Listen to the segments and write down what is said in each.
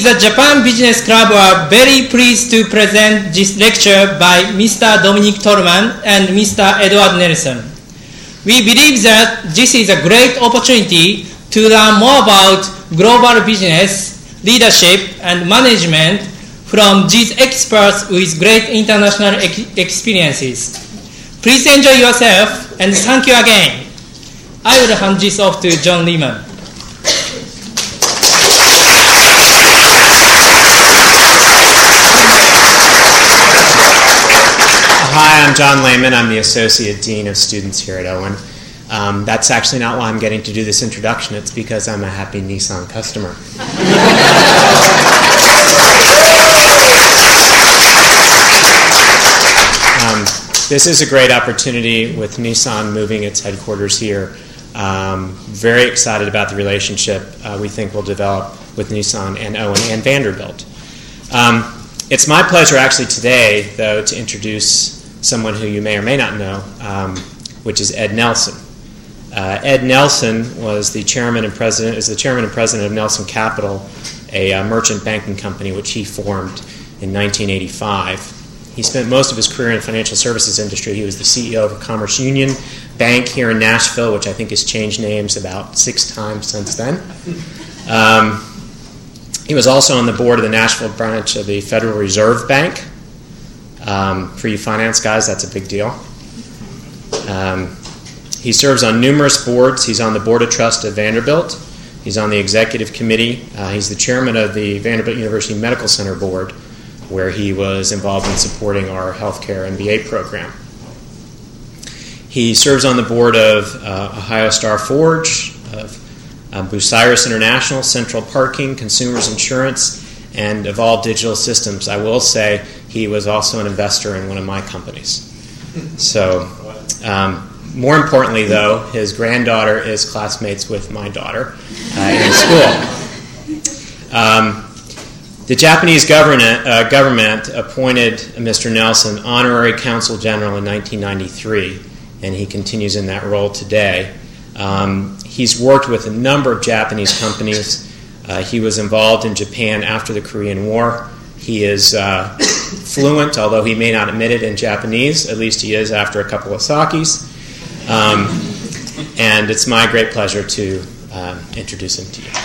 the Japan Business Club are very pleased to present this lecture by Mr. Dominic Tolman and Mr. Edward Nelson. We believe that this is a great opportunity to learn more about global business, leadership, and management from these experts with great international experiences. Please enjoy yourself, and thank you again. I will hand this off to John Lehman. Hi, I'm John Lehman. I'm the Associate Dean of Students here at Owen. That's actually not why I'm getting to do this introduction. It's because I'm a happy Nissan customer. This is a great opportunity with Nissan moving its headquarters here. Very excited about the relationship we think will develop with Nissan and Owen and Vanderbilt. It's my pleasure actually today, though, to introduce someone who you may or may not know, which is Ed Nelson. Ed Nelson was the chairman and president of Nelson Capital, a merchant banking company which he formed in 1985. He spent most of his career in the financial services industry. He was the CEO of a Commerce Union Bank here in Nashville, which I think has changed names about 6 times since then. He was also on the board of the Nashville branch of the Federal Reserve Bank. For you finance guys, that's a big deal. He serves on numerous boards. He's on the Board of Trust of Vanderbilt. He's on the executive committee. He's the chairman of the Vanderbilt University Medical Center Board, where he was involved in supporting our healthcare MBA program. He serves on the board of Ohio Star Forge, of Bucyrus International, Central Parking, Consumers Insurance, and Evolve Digital Systems. I will say he was also an investor in one of my companies. So, more importantly, though, his granddaughter is classmates with my daughter in school. The Japanese government appointed Mr. Nelson honorary consul general in 1993, and he continues in that role today. He's worked with a number of Japanese companies. He was involved in Japan after the Korean War. He is fluent, although he may not admit it, in Japanese. At least he is after a couple of sakis. And it's my great pleasure to introduce him to you.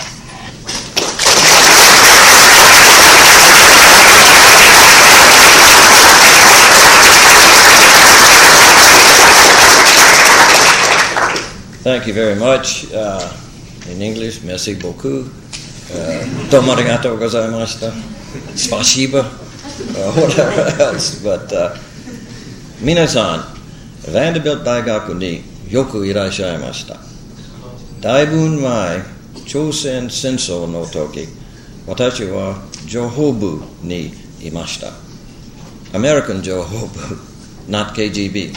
Thank you very much. In English, merci beaucoup. Domo arigatou gozaimashita. Spasiba. Whatever else. But, minasan, Vanderbilt Daigaku ni yoku irashaimashita. Daibun mai, Chosen Senso no toki, watashi wa Johobu ni imashita. American Johobu, not KGB.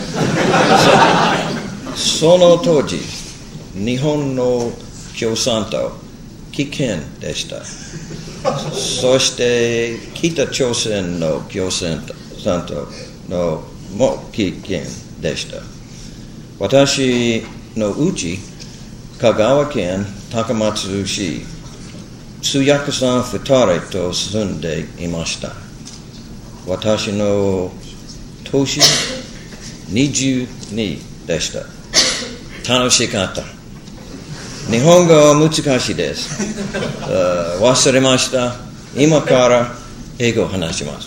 Sono toji, Nihon no Kyosanto, Kiken deshita. Soshite Kita Chosen no Kyosanto no mo Kiken deshita. Watashi no uchi, Kagawa-ken Takamatsu-shi, Suyaku-san futare to sunde imashita. Watashi no toshi, niju ni deshita. Tanoshikata. Nihongo mutsukashi desu. Wasuremashita. Ima kara eigo hanashimasu.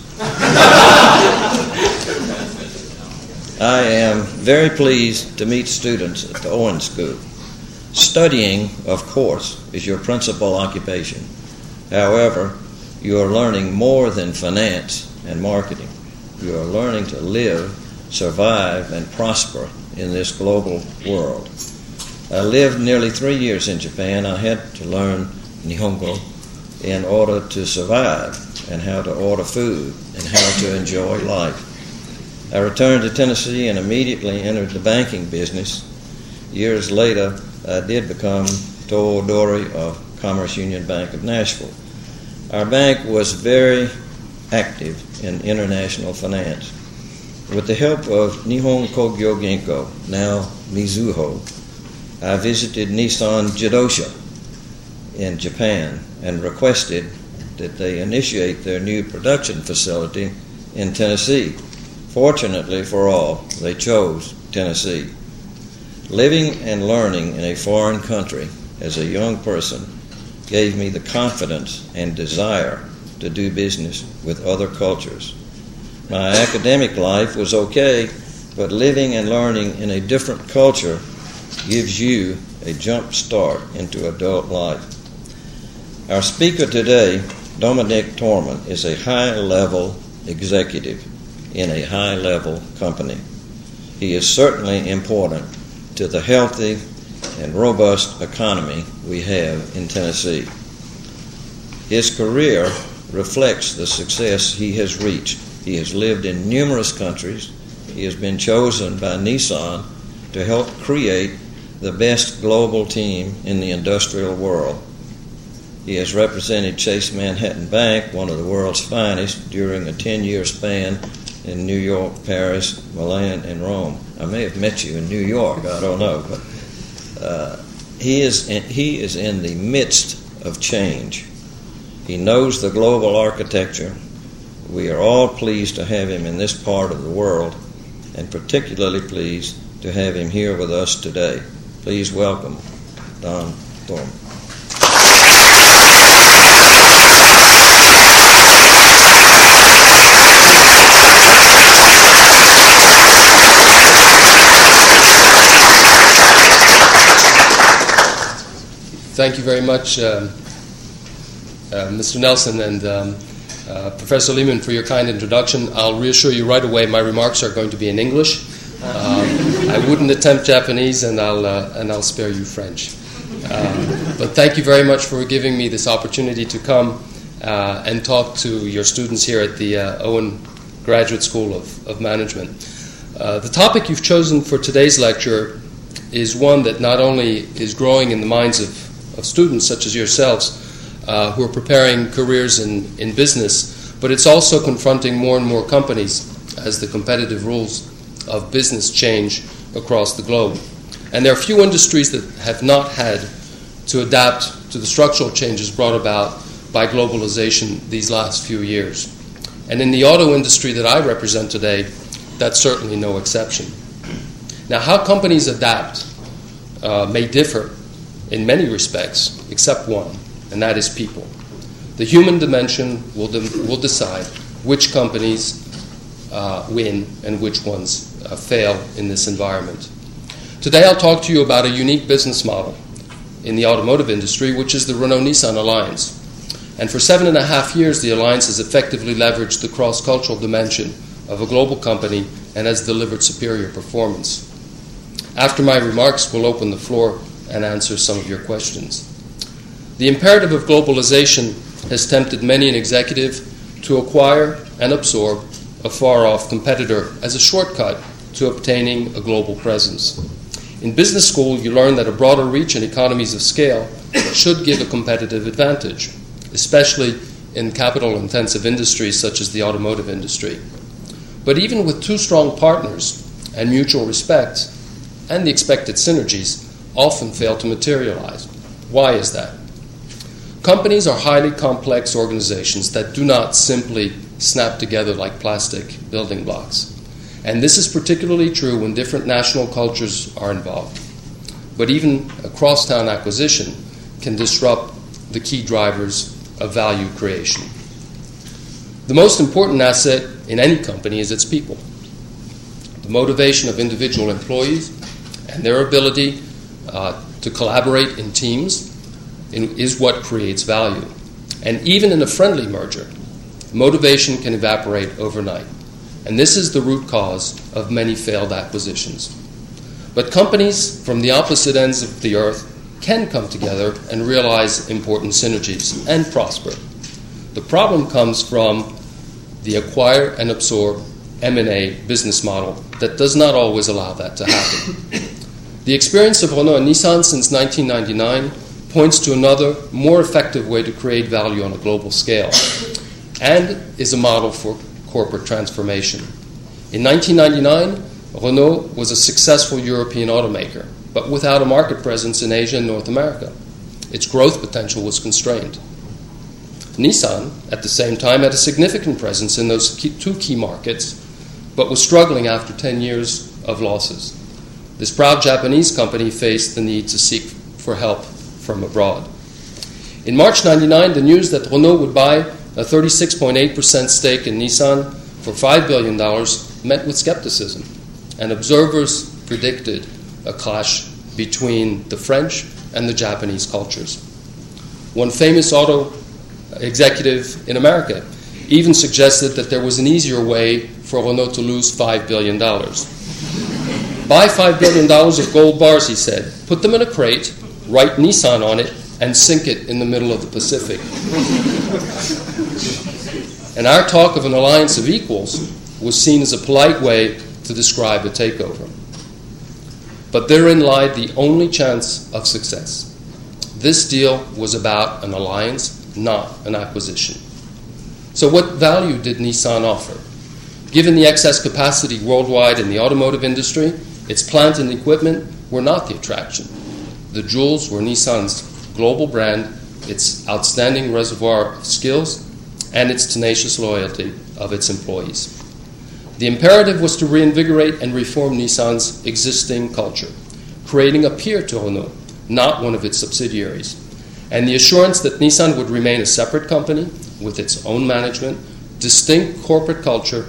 I am very pleased to meet students at the Owen School. Studying, of course, is your principal occupation. However, you are learning more than finance and marketing. You are learning to live, survive, and prosper in this global world. I lived nearly 3 years in Japan. I had to learn Nihongo in order to survive and how to order food and how to enjoy life. I returned to Tennessee and immediately entered the banking business. Years later, I did become Toodori of Commerce Union Bank of Nashville. Our bank was very active in international finance. With the help of Nihon Kogyo Genko, now Mizuho, I visited Nissan Jidosha in Japan and requested that they initiate their new production facility in Tennessee. Fortunately for all, they chose Tennessee. Living and learning in a foreign country as a young person gave me the confidence and desire to do business with other cultures. My academic life was okay, but living and learning in a different culture gives you a jump start into adult life. Our speaker today, Dominic Tormann, is a high-level executive in a high-level company. He is certainly important to the healthy and robust economy we have in Tennessee. His career reflects the success he has reached. He has lived in numerous countries. He has been chosen by Nissan to help create the best global team in the industrial world. He has represented Chase Manhattan Bank, one of the world's finest, during a 10-year span in New York, Paris, Milan, and Rome. I may have met you in New York, I don't know, but he is in the midst of change. He knows the global architecture. We are all pleased to have him in this part of the world, and particularly pleased to have him here with us today. Please welcome Don Tormann. Thank you very much, Mr. Nelson and Professor Lehman, for your kind introduction. I'll reassure you right away, my remarks are going to be in English. I wouldn't attempt Japanese, and I'll spare you French. But thank you very much for giving me this opportunity to come and talk to your students here at the Owen Graduate School of Management. The topic you've chosen for today's lecture is one that not only is growing in the minds of students such as yourselves who are preparing careers in business, but it's also confronting more and more companies as the competitive rules of business change across the globe. And there are few industries that have not had to adapt to the structural changes brought about by globalization these last few years. And in the auto industry that I represent today, that's certainly no exception. Now, how companies adapt may differ in many respects, except one, and that is people. The human dimension will decide which companies win and which ones fail in this environment. Today I'll talk to you about a unique business model in the automotive industry, which is the Renault-Nissan Alliance. And for 7.5 years, the Alliance has effectively leveraged the cross-cultural dimension of a global company and has delivered superior performance. After my remarks, we'll open the floor and answer some of your questions. The imperative of globalization has tempted many an executive to acquire and absorb a far-off competitor as a shortcut to obtaining a global presence. In business school, you learn that a broader reach and economies of scale should give a competitive advantage, especially in capital-intensive industries such as the automotive industry. But even with two strong partners and mutual respect, and the expected synergies often fail to materialize. Why is that? Companies are highly complex organizations that do not simply snap together like plastic building blocks. And this is particularly true when different national cultures are involved. But even a crosstown acquisition can disrupt the key drivers of value creation. The most important asset in any company is its people. The motivation of individual employees and their ability to collaborate in teams is what creates value. And even in a friendly merger, motivation can evaporate overnight. And this is the root cause of many failed acquisitions. But companies from the opposite ends of the earth can come together and realize important synergies and prosper. The problem comes from the acquire and absorb M&A business model that does not always allow that to happen. The experience of Renault and Nissan since 1999 points to another, more effective way to create value on a global scale and is a model for corporate transformation. In 1999, Renault was a successful European automaker, but without a market presence in Asia and North America. Its growth potential was constrained. Nissan, at the same time, had a significant presence in those two key markets, but was struggling after 10 years of losses. This proud Japanese company faced the need to seek for help from abroad. In March 1999, the news that Renault would buy a 36.8% stake in Nissan for $5 billion met with skepticism, and observers predicted a clash between the French and the Japanese cultures. One famous auto executive in America even suggested that there was an easier way for Renault to lose $5 billion. Buy $5 billion of gold bars, he said, put them in a crate, write Nissan on it, and sink it in the middle of the Pacific. And our talk of an alliance of equals was seen as a polite way to describe a takeover. But therein lied the only chance of success. This deal was about an alliance, not an acquisition. So what value did Nissan offer? Given the excess capacity worldwide in the automotive industry, its plant and equipment were not the attraction. The jewels were Nissan's global brand, its outstanding reservoir of skills, and its tenacious loyalty of its employees. The imperative was to reinvigorate and reform Nissan's existing culture, creating a peer to Renault, not one of its subsidiaries, and the assurance that Nissan would remain a separate company with its own management, distinct corporate culture,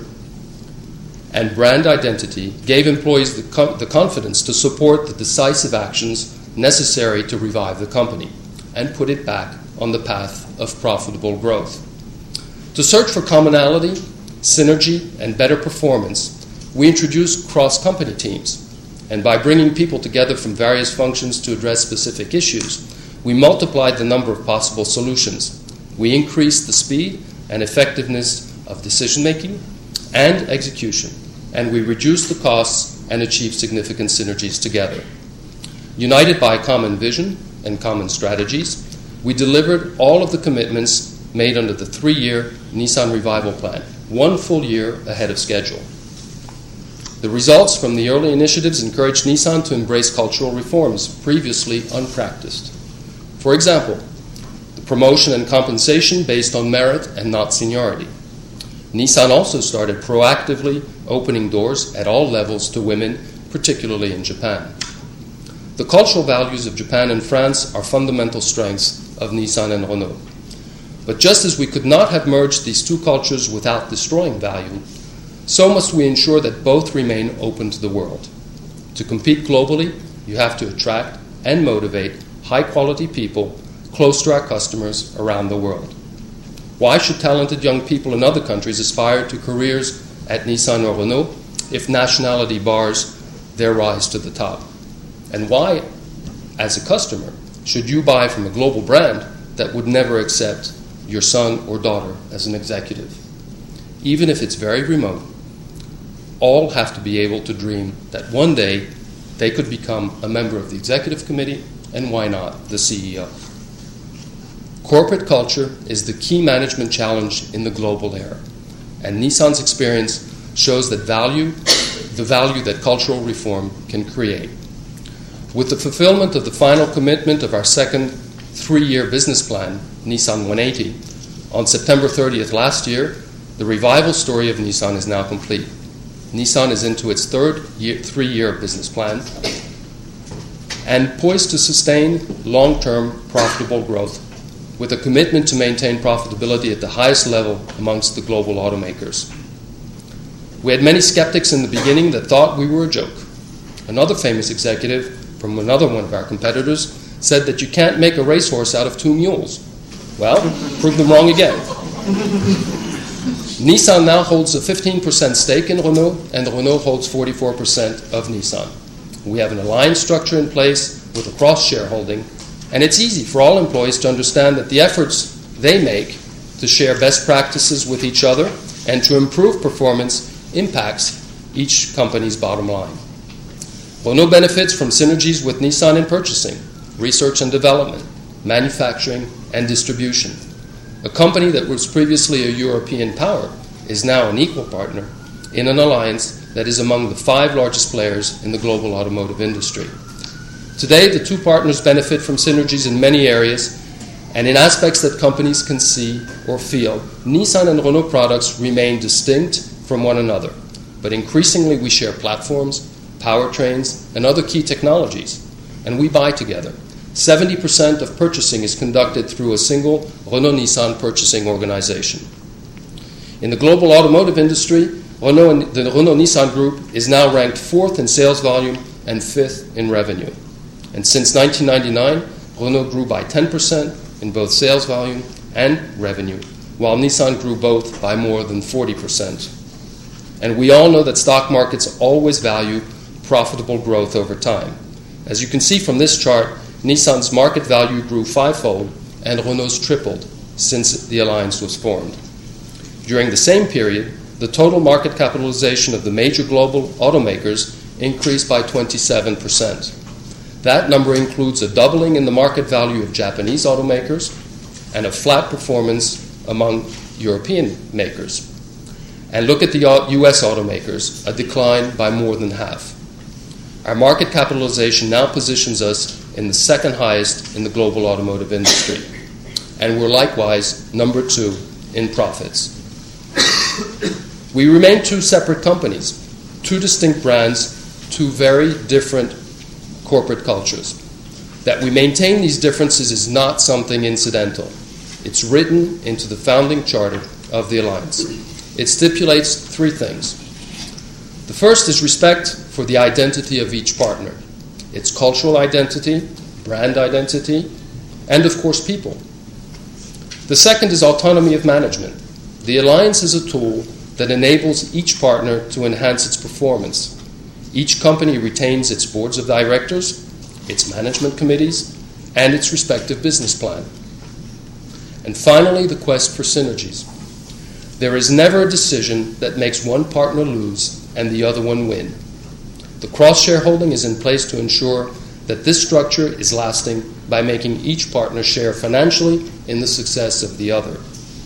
and brand identity gave employees the confidence to support the decisive actions necessary to revive the company and put it back on the path of profitable growth. To search for commonality, synergy, and better performance, we introduced cross-company teams, and by bringing people together from various functions to address specific issues, we multiplied the number of possible solutions. We increased the speed and effectiveness of decision-making and execution, and we reduced the costs and achieved significant synergies together. United by a common vision and common strategies, we delivered all of the commitments made under the 3-year Nissan Revival Plan, 1 full year ahead of schedule. The results from the early initiatives encouraged Nissan to embrace cultural reforms previously unpracticed. For example, the promotion and compensation based on merit and not seniority. Nissan also started proactively opening doors at all levels to women, particularly in Japan. The cultural values of Japan and France are fundamental strengths of Nissan and Renault. But just as we could not have merged these two cultures without destroying value, so must we ensure that both remain open to the world. To compete globally, you have to attract and motivate high-quality people close to our customers around the world. Why should talented young people in other countries aspire to careers at Nissan or Renault if nationality bars their rise to the top? And why, as a customer, should you buy from a global brand that would never accept your son or daughter as an executive? Even if it's very remote, all have to be able to dream that one day they could become a member of the executive committee, and why not the CEO? Corporate culture is the key management challenge in the global era, and Nissan's experience shows that the value that cultural reform can create. With the fulfillment of the final commitment of our second 3-year business plan, Nissan 180, on September 30th last year, the revival story of Nissan is now complete. Nissan is into its third 3-year business plan and poised to sustain long-term profitable growth with a commitment to maintain profitability at the highest level amongst the global automakers. We had many skeptics in the beginning that thought we were a joke. Another famous executive from another one of our competitors said that you can't make a racehorse out of 2 mules. Well, prove them wrong again. Nissan now holds a 15% stake in Renault, and Renault holds 44% of Nissan. We have an alliance structure in place with a cross-shareholding, and it's easy for all employees to understand that the efforts they make to share best practices with each other and to improve performance impacts each company's bottom line. Renault benefits from synergies with Nissan in purchasing, research and development, manufacturing, and distribution. A company that was previously a European power is now an equal partner in an alliance that is among the 5 largest players in the global automotive industry. Today, the 2 partners benefit from synergies in many areas, And in aspects that companies can see or feel, Nissan and Renault products remain distinct from one another. But increasingly we share platforms, powertrains, and other key technologies, and we buy together. 70% of purchasing is conducted through a single Renault-Nissan purchasing organization. In the global automotive industry, the Renault-Nissan Group is now ranked 4th in sales volume and 5th in revenue. And since 1999, Renault grew by 10% in both sales volume and revenue, while Nissan grew both by more than 40%. And we all know that stock markets always value profitable growth over time. As you can see from this chart, Nissan's market value grew 5-fold and Renault's tripled since the alliance was formed. During the same period, the total market capitalization of the major global automakers increased by 27%. That number includes a doubling in the market value of Japanese automakers and a flat performance among European makers. And look at the US automakers, a decline by more than half. Our market capitalization now positions us in the second highest in the global automotive industry. And we're likewise number 2 in profits. We remain 2 separate companies, 2 distinct brands, 2 very different corporate cultures. That we maintain these differences is not something incidental. It's written into the founding charter of the alliance. It stipulates 3 things. The first is respect for the identity of each partner, its cultural identity, brand identity, and of course people. The second is autonomy of management. The alliance is a tool that enables each partner to enhance its performance. Each company retains its boards of directors, its management committees, and its respective business plan. And finally, the quest for synergies. There is never a decision that makes one partner lose and the other one win. The cross-shareholding is in place to ensure that this structure is lasting by making each partner share financially in the success of the other.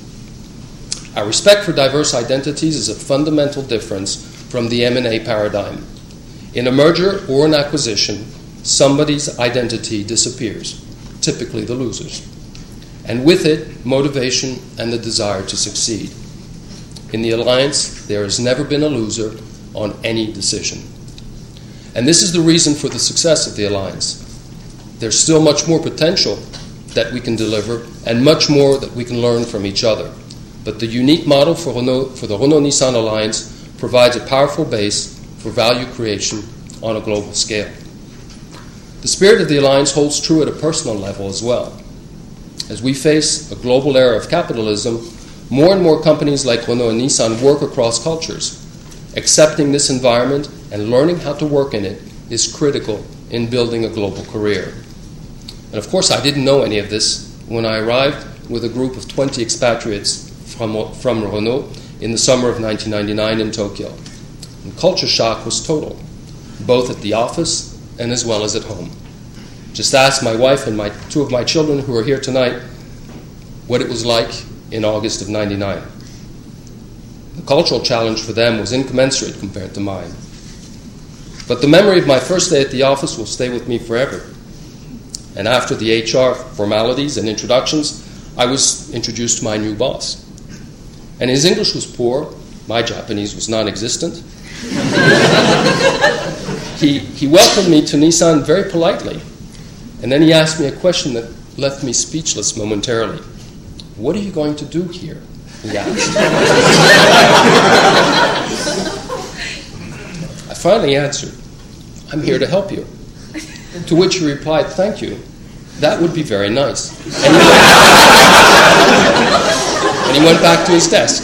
Our respect for diverse identities is a fundamental difference from the M&A paradigm. In a merger or an acquisition, somebody's identity disappears, typically the loser's, and with it, motivation and the desire to succeed. In the alliance, there has never been a loser on any decision. And this is the reason for the success of the alliance. There's still much more potential that we can deliver and much more that we can learn from each other. But the unique model for the Renault-Nissan alliance provides a powerful base for value creation on a global scale. The spirit of the alliance holds true at a personal level as well. As we face a global era of capitalism, more and more companies like Renault and Nissan work across cultures. Accepting this environment and learning how to work in it is critical in building a global career. And of course, I didn't know any of this when I arrived with a group of 20 expatriates from Renault in the summer of 1999 in Tokyo. And culture shock was total, both at the office and as well as at home. Just ask my wife and 2 of my children who are here tonight what it was like in August of 99. The cultural challenge for them was incommensurate compared to mine. But the memory of my first day at the office will stay with me forever. And after the HR formalities and introductions, I was introduced to my new boss. And his English was poor, my Japanese was non-existent. He welcomed me to Nissan very politely, and then he asked me a question that left me speechless momentarily. "What are you going to do here?" he asked. I finally answered, "I'm here to help you." To which he replied, "Thank you. That would be very nice." And he went back to his desk.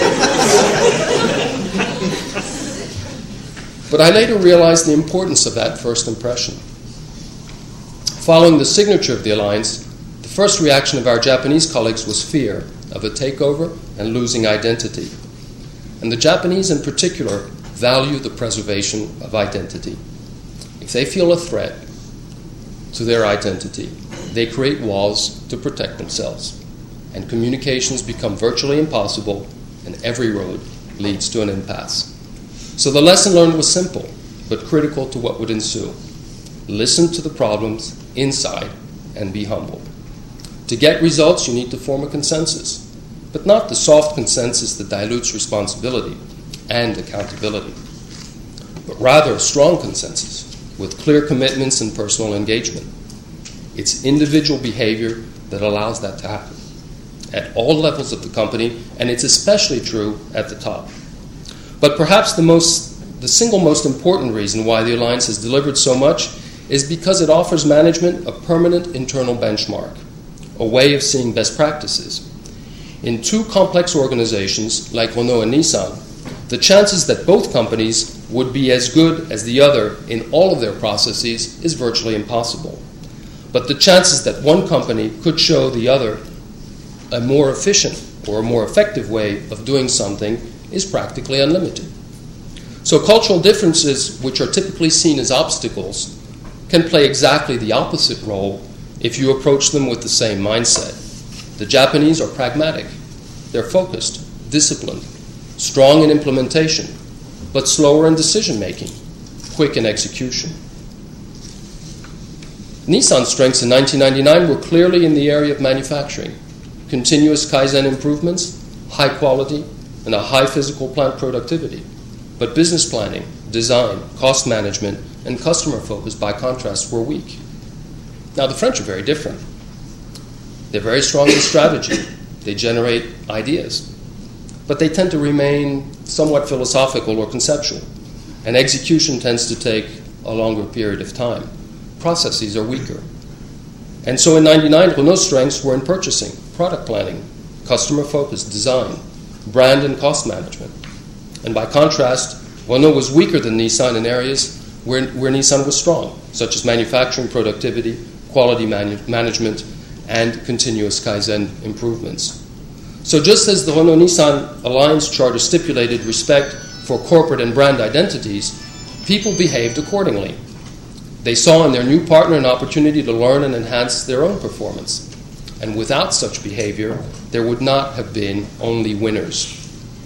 But I later realized the importance of that first impression. Following the signature of the alliance, the first reaction of our Japanese colleagues was fear of a takeover and losing identity. And the Japanese in particular value the preservation of identity. If they feel a threat to their identity, they create walls to protect themselves. And communications become virtually impossible, and every road leads to an impasse. So the lesson learned was simple, but critical to what would ensue. Listen to the problems inside and be humble. To get results, you need to form a consensus, but not the soft consensus that dilutes responsibility and accountability, but rather a strong consensus with clear commitments and personal engagement. It's individual behavior that allows that to happen at all levels of the company, and it's especially true at the top. But perhaps the single most important reason why the Alliance has delivered so much is because it offers management a permanent internal benchmark, a way of seeing best practices. In two complex organizations like Renault and Nissan, the chances that both companies would be as good as the other in all of their processes is virtually impossible. But the chances that one company could show the other a more efficient or a more effective way of doing something is practically unlimited. So cultural differences, which are typically seen as obstacles, can play exactly the opposite role if you approach them with the same mindset. The Japanese are pragmatic. They're focused, disciplined, strong in implementation, but slower in decision-making, quick in execution. Nissan's strengths in 1999 were clearly in the area of manufacturing, continuous Kaizen improvements, high quality, and a high physical plant productivity. But business planning, design, cost management, and customer focus, by contrast, were weak. Now, the French are very different. They're very strong in strategy. They generate ideas. But they tend to remain somewhat philosophical or conceptual, and execution tends to take a longer period of time. Processes are weaker. And so in 1999, Renault's strengths were in purchasing, product planning, customer focus, design, brand and cost management. And by contrast, Renault was weaker than Nissan in areas where Nissan was strong, such as manufacturing productivity, quality management, and continuous Kaizen improvements. So just as the Renault-Nissan Alliance Charter stipulated respect for corporate and brand identities, people behaved accordingly. They saw in their new partner an opportunity to learn and enhance their own performance. And without such behavior, there would not have been only winners.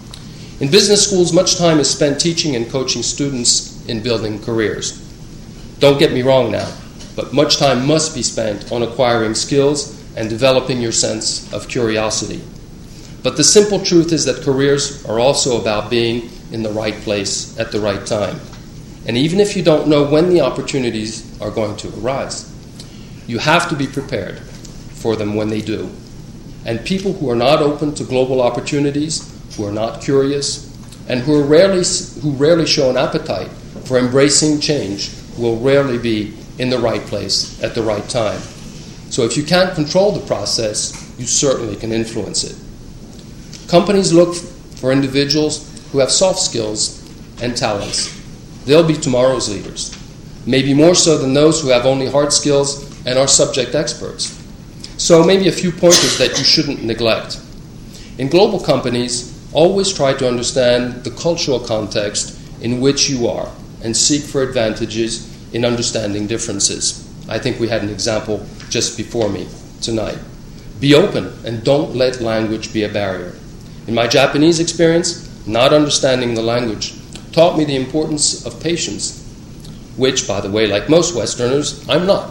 In business schools, much time is spent teaching and coaching students in building careers. Don't get me wrong now, but much time must be spent on acquiring skills and developing your sense of curiosity. But the simple truth is that careers are also about being in the right place at the right time. And even if you don't know when the opportunities are going to arise, you have to be prepared for them when they do. And people who are not open to global opportunities, who are not curious, and who rarely show an appetite for embracing change will rarely be in the right place at the right time. So if you can't control the process, you certainly can influence it. Companies look for individuals who have soft skills and talents. They'll be tomorrow's leaders, maybe more so than those who have only hard skills and are subject experts. So maybe a few pointers that you shouldn't neglect. In global companies, always try to understand the cultural context in which you are and seek for advantages in understanding differences. I think we had an example just before me tonight. Be open and don't let language be a barrier. In my Japanese experience, not understanding the language taught me the importance of patience, which, by the way, like most Westerners, I'm not.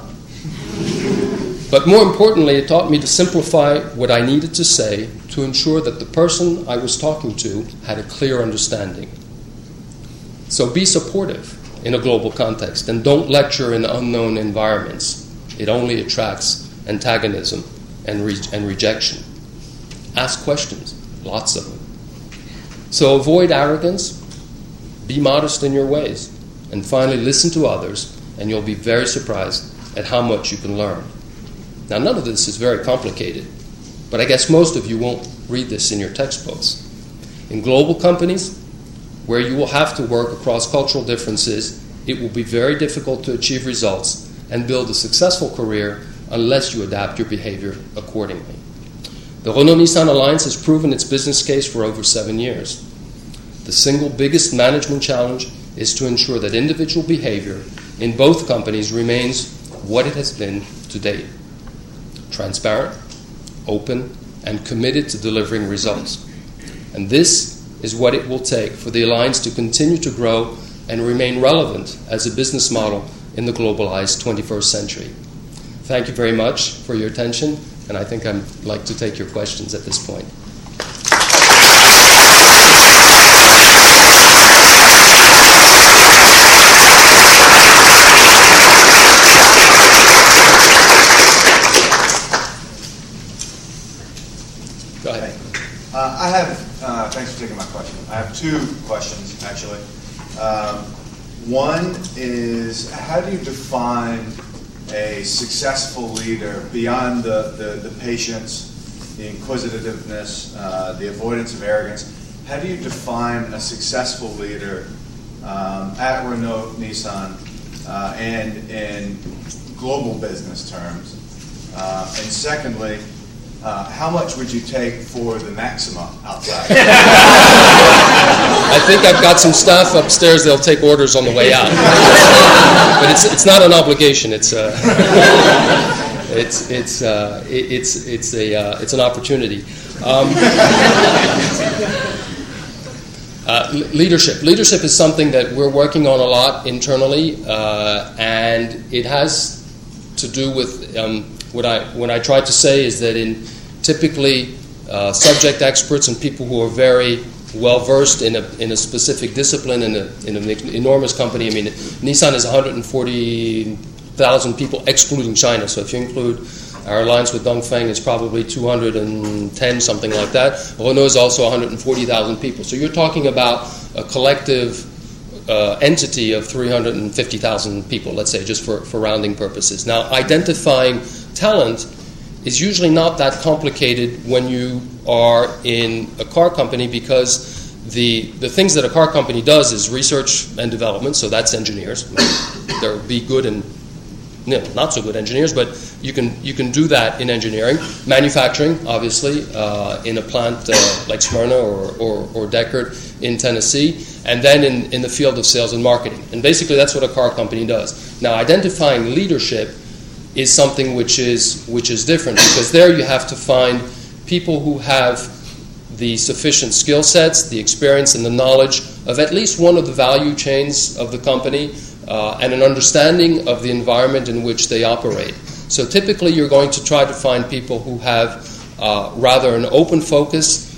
But more importantly, it taught me to simplify what I needed to say to ensure that the person I was talking to had a clear understanding. So be supportive in a global context and don't lecture in unknown environments. It only attracts antagonism and rejection. Ask questions, lots of them. So avoid arrogance, be modest in your ways, and finally listen to others, and you'll be very surprised at how much you can learn. Now, none of this is very complicated, but I guess most of you won't read this in your textbooks. In global companies, where you will have to work across cultural differences, it will be very difficult to achieve results and build a successful career unless you adapt your behavior accordingly. The Renault-Nissan Alliance has proven its business case for over 7 years. The single biggest management challenge is to ensure that individual behavior in both companies remains what it has been to date. Transparent, open, and committed to delivering results. And this is what it will take for the Alliance to continue to grow and remain relevant as a business model in the globalized 21st century. Thank you very much for your attention, And I think I'd like to take your questions at this point. Go ahead. I have, thanks for taking my question. I have two questions, actually. One is, how do you define a successful leader beyond the patience, the inquisitiveness, the avoidance of arrogance? How do you define a successful leader at Renault Nissan and in global business terms? And secondly, how much would you take for the Maxima outside? I think I've got some staff upstairs. They'll take orders on the way out. But it's not an obligation. It's an opportunity. Leadership is something that we're working on a lot internally, and it has to do with what I tried to say is that in typically subject experts and people who are very well versed in a specific discipline in an enormous company. I mean, Nissan is 140,000 people excluding China. So if you include our alliance with Dongfeng, it's probably 210, something like that. Renault is also 140,000 people. So you're talking about a collective entity of 350,000 people, let's say, just for rounding purposes. Now, identifying talent is usually not that complicated when you are in a car company, because the things that a car company does is research and development, so that's engineers. There will be good and not so good engineers, but you can do that in engineering. Manufacturing, obviously, in a plant like Smyrna or Deckard in Tennessee, and then in the field of sales and marketing. And basically that's what a car company does. Now, identifying leadership is something which is different, because there you have to find people who have the sufficient skill sets, the experience and the knowledge of at least one of the value chains of the company, and an understanding of the environment in which they operate. So typically you're going to try to find people who have rather an open focus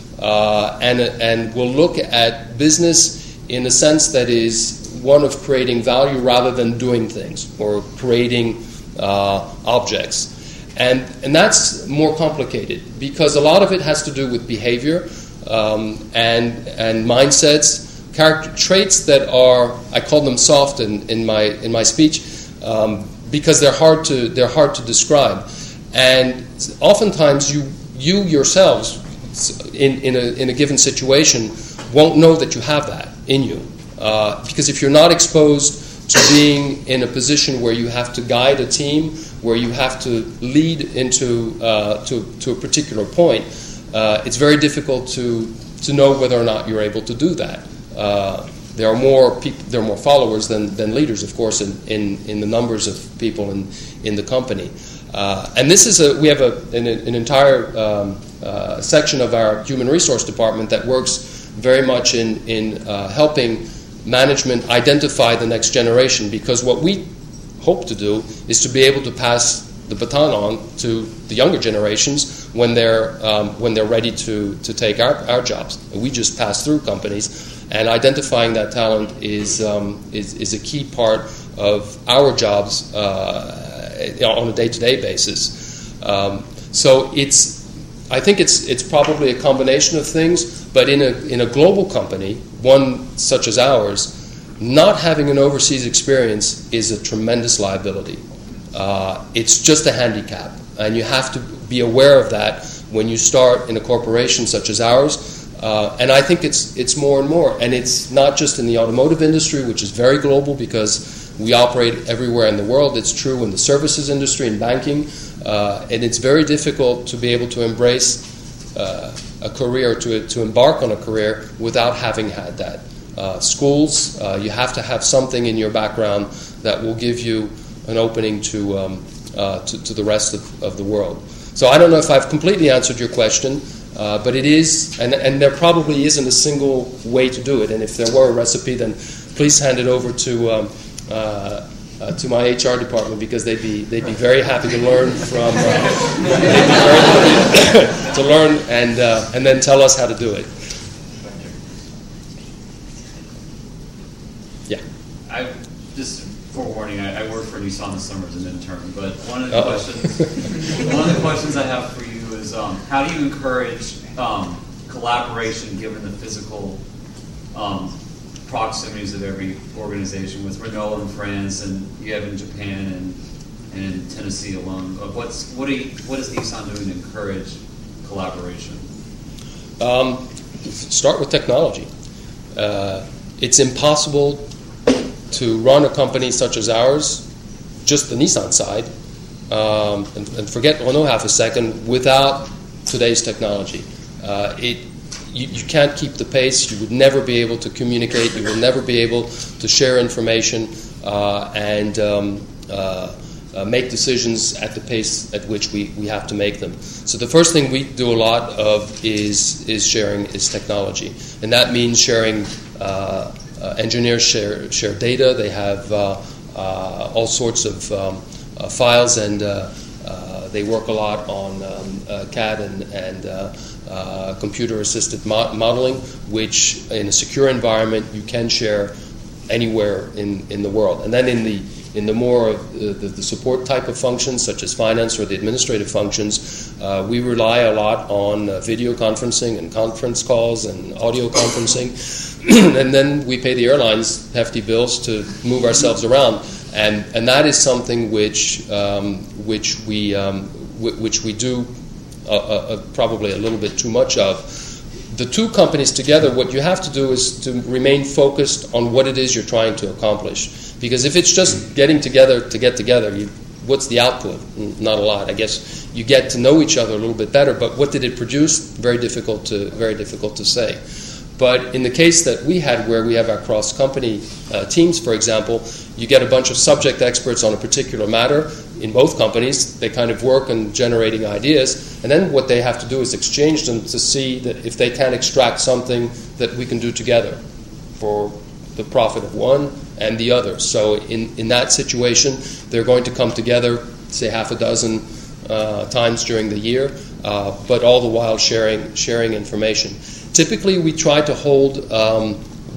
and will look at business in a sense that is one of creating value rather than doing things or creating objects. And that's more complicated, because a lot of it has to do with behavior and mindsets, character traits that are, I call them soft in my speech, because they're hard to describe. And oftentimes you yourselves in a given situation won't know that you have that in you, because if you're not exposed to being in a position where you have to guide a team, where you have to lead into to a particular point, it's very difficult to know whether or not you're able to do that. There are more people, there are more followers than leaders, of course, in the numbers of people in the company. And this is we have an entire section of our human resource department that works very much in helping management identify the next generation, because what we hope to do is to be able to pass the baton on to the younger generations when they're ready to take our jobs. We just pass through companies, and identifying that talent is a key part of our jobs on a day-to-day basis. So I think it's probably a combination of things, but in a global company, one such as ours, not having an overseas experience is a tremendous liability. It's just a handicap, and you have to be aware of that when you start in a corporation such as ours. And I think it's more and more, and it's not just in the automotive industry, which is very global because we operate everywhere in the world. It's true in the services industry and banking, and it's very difficult to be able to embrace a career, to embark on a career without having had that. Schools, you have to have something in your background that will give you an opening to the rest of the world. So I don't know if I've completely answered your question, but it is, and there probably isn't a single way to do it. And if there were a recipe, then please hand it over to to my HR department, because they'd be very happy to learn from to learn and then tell us how to do it. Yeah. Just forewarning, I work for Nissan this summer as an intern, but one of the questions I have for you is how do you encourage collaboration given the physical proximities of every organization, with Renault in France and you have in Japan and in Tennessee alone? What is Nissan doing to encourage collaboration? Start with technology. It's impossible to run a company such as ours, just the Nissan side, and forget Renault half a second, without today's technology. You can't keep the pace. You would never be able to communicate. You will never be able to share information and make decisions at the pace at which we have to make them. So the first thing we do a lot of is sharing is technology, and that means sharing. Engineers share data. They have all sorts of files, and they work a lot on CAD and computer-assisted modeling, which in a secure environment you can share anywhere in the world. And then in the more the support type of functions, such as finance or the administrative functions, we rely a lot on video conferencing and conference calls and audio conferencing. And then we pay the airlines hefty bills to move ourselves around, and that is something which we do probably a little bit too much of. The two companies together, what you have to do is to remain focused on what it is you're trying to accomplish. Because if it's just getting together to get together, what's the output? Not a lot. I guess you get to know each other a little bit better, but what did it produce? Very difficult to say. But in the case that we had, where we have our cross-company teams, for example, you get a bunch of subject experts on a particular matter in both companies. They kind of work on generating ideas, and then what they have to do is exchange them to see that if they can extract something that we can do together for the profit of one and the other. So in that situation, they're going to come together, say, half a dozen times during the year, but all the while sharing information. Typically, we try to hold a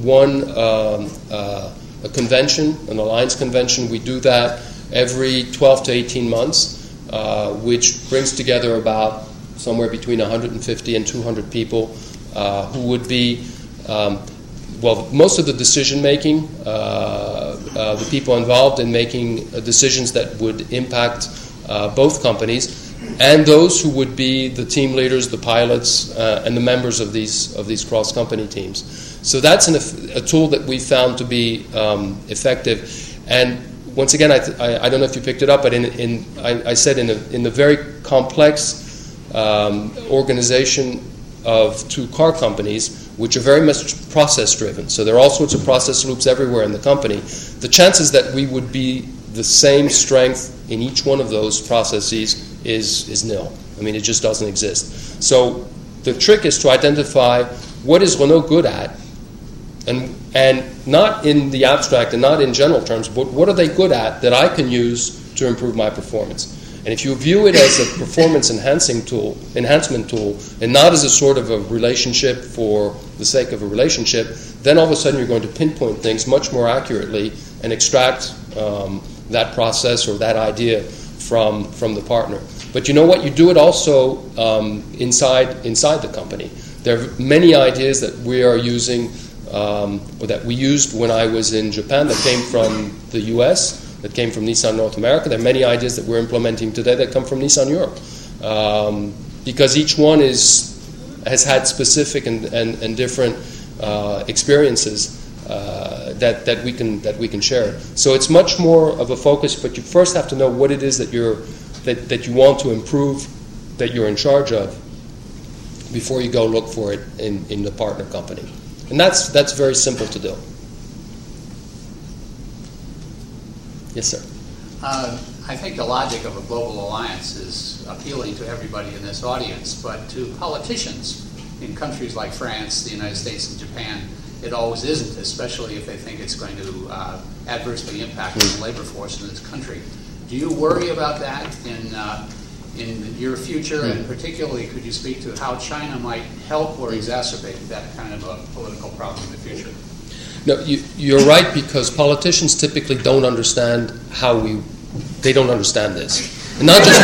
convention, an alliance convention. We do that every 12 to 18 months, which brings together about somewhere between 150 and 200 people who would be, most of the decision-making, the people involved in making decisions that would impact both companies, and those who would be the team leaders, the pilots, and the members of these cross-company teams. So that's a tool that we found to be effective. And once again, I don't know if you picked it up, but I said in the very complex organization of two car companies, which are very much process-driven. So there are all sorts of process loops everywhere in the company. The chances that we would be the same strength in each one of those processes is nil. I mean, it just doesn't exist. So the trick is to identify what is Renault good at, and not in the abstract and not in general terms, but what are they good at that I can use to improve my performance. And if you view it as a performance enhancement tool, and not as a sort of a relationship for the sake of a relationship, then all of a sudden you're going to pinpoint things much more accurately and extract that process or that idea from the partner. But you know what? You do it also inside the company. There are many ideas that we are using, or that we used when I was in Japan, that came from the U.S., that came from Nissan North America. There are many ideas that we're implementing today that come from Nissan Europe, because each one has had specific and different experiences that we can share. So it's much more of a focus, but you first have to know what it is that you want to improve, that you're in charge of, before you go look for it in the partner company. And that's very simple to do. Yes, sir. I think the logic of a global alliance is appealing to everybody in this audience, but to politicians in countries like France, the United States, and Japan, it always isn't, especially if they think it's going to adversely impact the labor force in this country. Do you worry about that in your future, and particularly could you speak to how China might help or exacerbate that kind of a political problem in the future? No, you're right, because politicians typically don't understand they don't understand this. And not just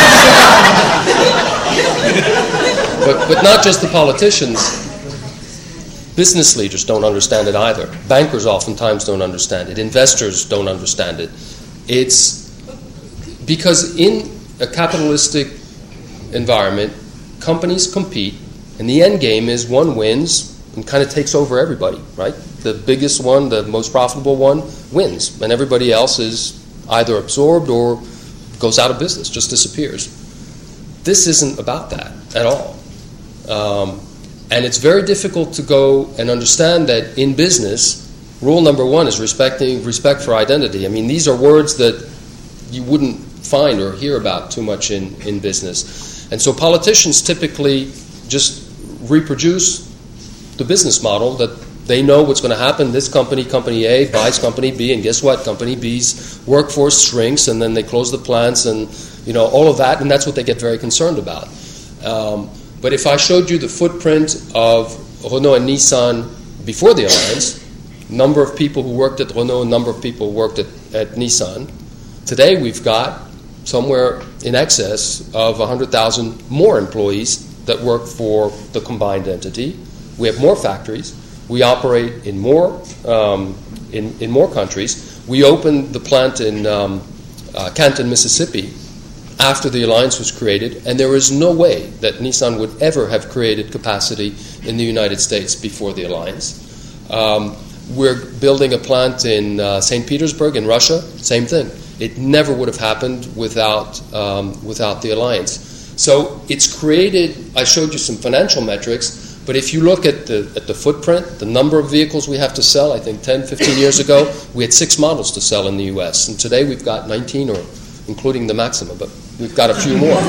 politicians, but not just the politicians. Business leaders don't understand it either. Bankers oftentimes don't understand it. Investors don't understand it. It's because in a capitalistic environment, companies compete, and the end game is one wins and kind of takes over everybody, right? The biggest one, the most profitable one, wins, and everybody else is either absorbed or goes out of business, just disappears. This isn't about that at all. And it's very difficult to go and understand that in business, rule number one is respect for identity. I mean, these are words that you wouldn't find or hear about too much in business. And so politicians typically just reproduce the business model that they know what's going to happen. This company, Company A, buys Company B, and guess what? Company B's workforce shrinks, and then they close the plants, and all of that, and that's what they get very concerned about. But if I showed you the footprint of Renault and Nissan before the alliance, number of people who worked at Renault, number of people who worked at Nissan, today we've got somewhere in excess of 100,000 more employees that work for the combined entity. We have more factories. We operate in more countries. We opened the plant in Canton, Mississippi, after the alliance was created, and there is no way that Nissan would ever have created capacity in the United States before the alliance. We're building a plant in St. Petersburg in Russia, same thing. It never would have happened without the alliance. So it's created, I showed you some financial metrics, but if you look at the footprint, the number of vehicles we have to sell, I think 10, 15 years ago, we had 6 models to sell in the U.S., and today we've got 19, or including the Maxima, but we've got a few more.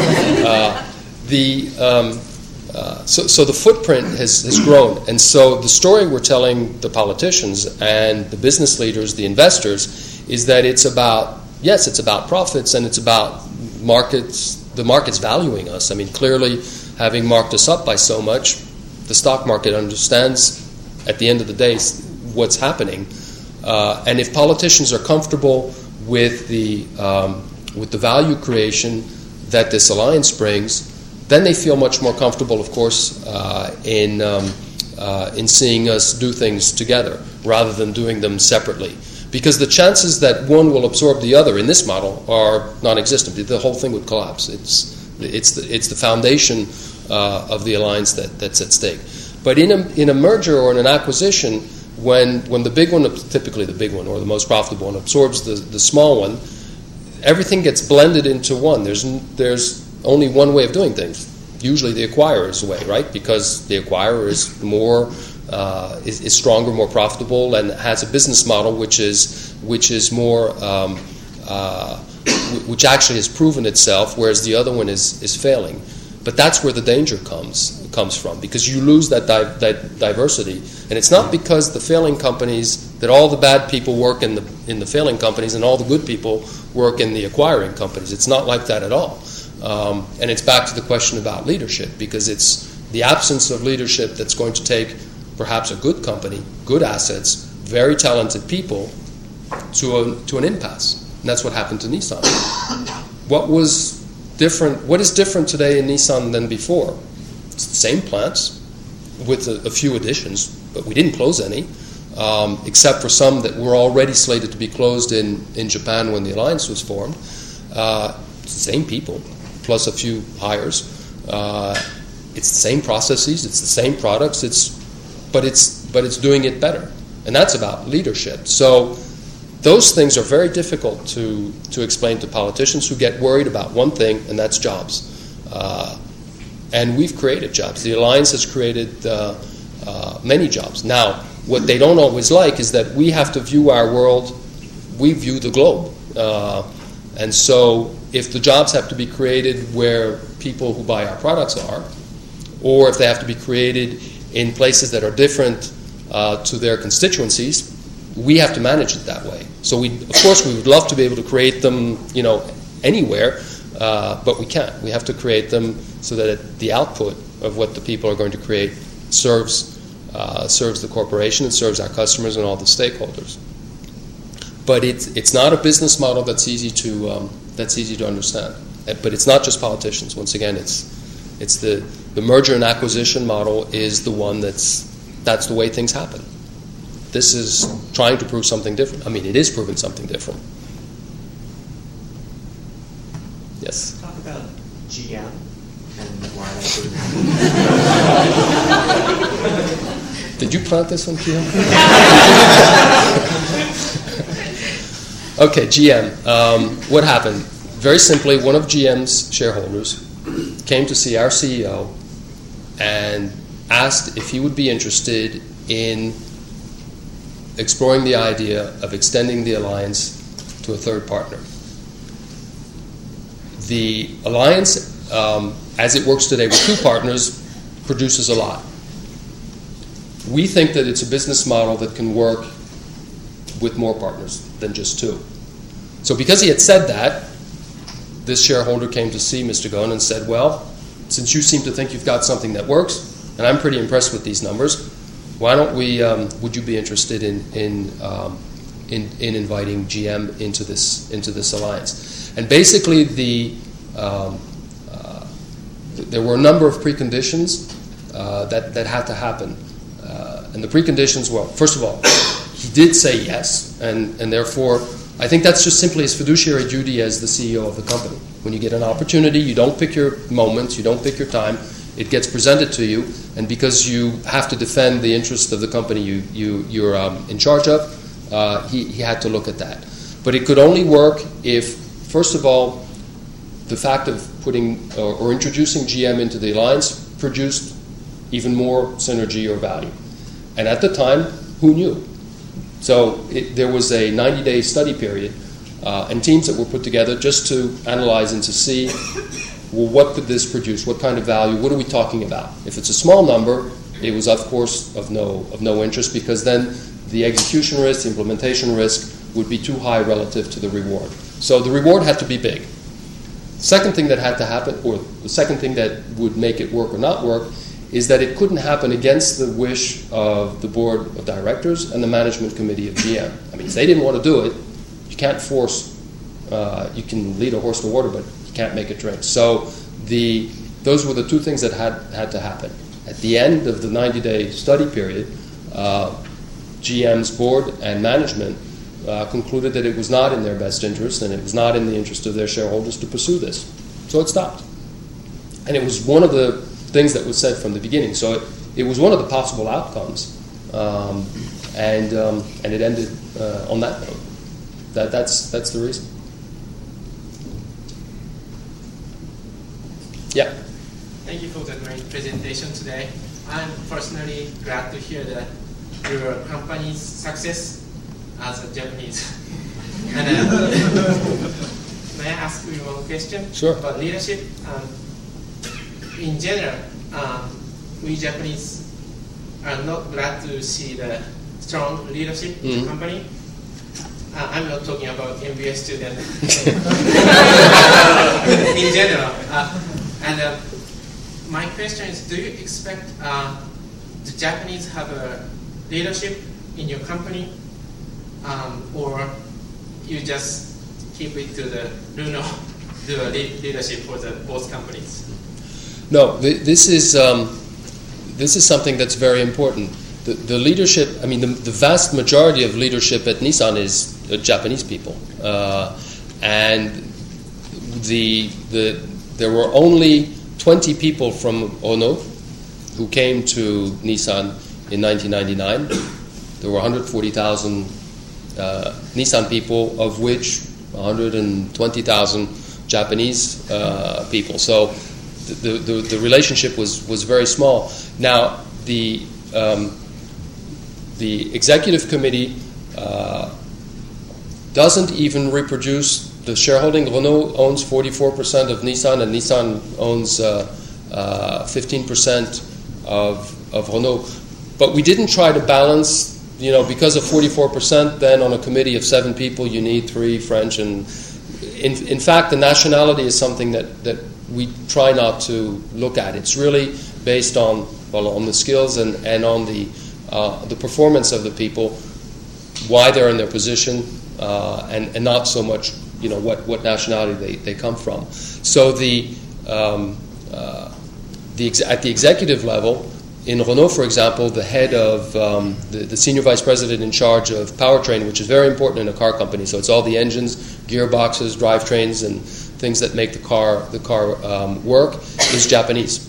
So the footprint has grown, and so the story we're telling the politicians and the business leaders, the investors, is that it's about profits, and it's about the market's valuing us. I mean, clearly, having marked us up by so much, the stock market understands at the end of the day what's happening. And if politicians are comfortable with the value creation that this alliance brings, then they feel much more comfortable, of course, in seeing us do things together rather than doing them separately. Because the chances that one will absorb the other in this model are non-existent. The whole thing would collapse. It's the foundation of the alliance that's at stake. But in a merger or in an acquisition, when the big one, typically the big one or the most profitable one, absorbs the small one, everything gets blended into one. There's only one way of doing things. Usually the acquirer's way, right? Because the acquirer is more is stronger, more profitable, and has a business model which is more which actually has proven itself, whereas the other one is failing. But that's where the danger comes from, because you lose that diversity, and it's not because the failing companies that all the bad people work in the failing companies and all the good people work in the acquiring companies. It's not like that at all, and it's back to the question about leadership, because it's the absence of leadership that's going to take perhaps a good company, good assets, very talented people to an impasse, and that's what happened to Nissan. What is different today in Nissan than before? It's the same plants with a few additions, but we didn't close any, except for some that were already slated to be closed in Japan when the alliance was formed. It's the same people, plus a few hires. It's the same processes, it's the same products, but it's doing it better. And that's about leadership. So those things are very difficult to explain to politicians who get worried about one thing, and that's jobs. And we've created jobs. The alliance has created many jobs. Now, what they don't always like is that we have to view our world, we view the globe. And so if the jobs have to be created where people who buy our products are, or if they have to be created in places that are different to their constituencies, we have to manage it that way. So of course we would love to be able to create them, anywhere, but we can't. We have to create them so that the output of what the people are going to create serves the corporation and serves our customers and all the stakeholders. But it's not a business model that's easy to understand. But it's not just politicians. Once again, it's the merger and acquisition model is the one that's the way things happen. This is trying to prove something different. I mean, it is proving something different. Yes. Talk about GM and why that Did you plant this one, GM? Okay, GM. What happened? Very simply, one of GM's shareholders came to see our CEO and asked if he would be interested in exploring the idea of extending the alliance to a third partner. The alliance, as it works today with two partners, produces a lot. We think that it's a business model that can work with more partners than just two. So because he had said that, this shareholder came to see Mr. Ghosn and said, well, since you seem to think you've got something that works, and I'm pretty impressed with these numbers, why don't we, would you be interested in inviting GM into this alliance? And basically there were a number of preconditions that had to happen. And the preconditions were, first of all, he did say yes, and therefore I think that's just simply his fiduciary duty as the CEO of the company. When you get an opportunity, you don't pick your moments, you don't pick your time, it gets presented to you, and because you have to defend the interest of the company you're in charge of, he had to look at that. But it could only work if, first of all, the fact of putting or introducing GM into the alliance produced even more synergy or value. And at the time, who knew? So there was a 90-day study period and teams that were put together just to analyze and to see, well, what could this produce? What kind of value? What are we talking about? If it's a small number, it was, of course, of no interest, because then the execution risk, the implementation risk would be too high relative to the reward. So the reward had to be big. Second thing that had to happen, or the second thing that would make it work or not work, is that it couldn't happen against the wish of the board of directors and the management committee of GM. I mean, if they didn't want to do it, you can't force, you can lead a horse to water, but you can't make it drink. So those were the two things that had to happen. At the end of the 90-day study period, GM's board and management concluded that it was not in their best interest and it was not in the interest of their shareholders to pursue this. So it stopped. And it was one of the things that was said from the beginning. So it was one of the possible outcomes, and it ended on that note. That's the reason. Yeah. Thank you for the great presentation today. I'm personally glad to hear that your company's success as a Japanese. And may I ask you one question? Sure. About leadership. In general, we Japanese are not glad to see the strong leadership in the company. I'm not talking about MBA student. In general. And my question is, do you expect the Japanese have a leadership in your company, or you just keep it to the leadership for the both companies? No, this is something that's very important. The leadership, I mean, the vast majority of leadership at Nissan is Japanese people, and there were only 20 people from Ono who came to Nissan in 1999. There were 140,000 Nissan people, of which 120,000 Japanese people. So the relationship was very small. Now the executive committee doesn't even reproduce the shareholding. Renault owns 44% of Nissan, and Nissan owns 15% of Renault. But we didn't try to balance, because of 44%, then on a committee of 7 people, you need 3 French. And in fact, the nationality is something that we try not to look at. It's really based on the skills and on the performance of the people, why they're in their position, and not so much what nationality they come from. So at the executive level, in Renault, for example, the head of the senior vice president in charge of powertrain, which is very important in a car company, so it's all the engines, gearboxes, drivetrains, and things that make the car work, is Japanese.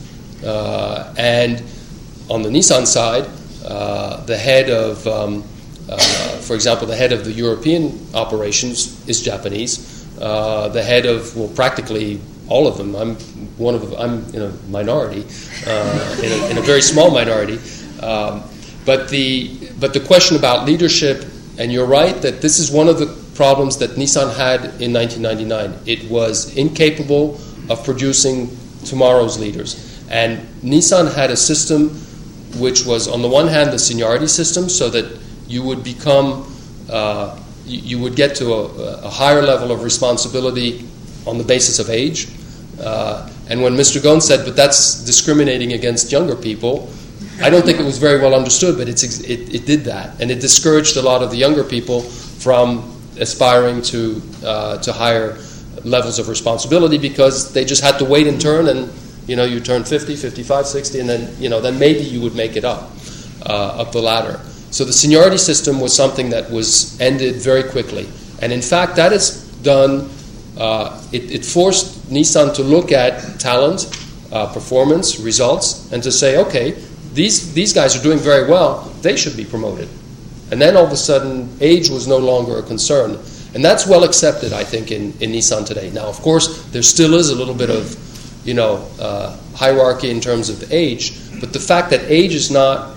And on the Nissan side, the head of, for example, the head of the European operations is Japanese. The head of, practically all of them. I'm in a minority, in a very small minority. But the question about leadership, and you're right that this is one of the problems that Nissan had in 1999. It was incapable of producing tomorrow's leaders. And Nissan had a system which was, on the one hand, the seniority system, so that you would become, you would get to a higher level of responsibility on the basis of age. And when Mr. Ghosn said, but that's discriminating against younger people, I don't think it was very well understood, but it did that. And it discouraged a lot of the younger people from aspiring to higher levels of responsibility, because they just had to wait in turn, and you turn 50, 55, 60, and then maybe you would make it up the ladder. So the seniority system was something that was ended very quickly. And in fact, that is done, it forced Nissan to look at talent, performance, results, and to say, okay, these guys are doing very well, they should be promoted. And then all of a sudden, age was no longer a concern. And that's well accepted, I think, in Nissan today. Now, of course, there still is a little bit of hierarchy in terms of age, but the fact that age is not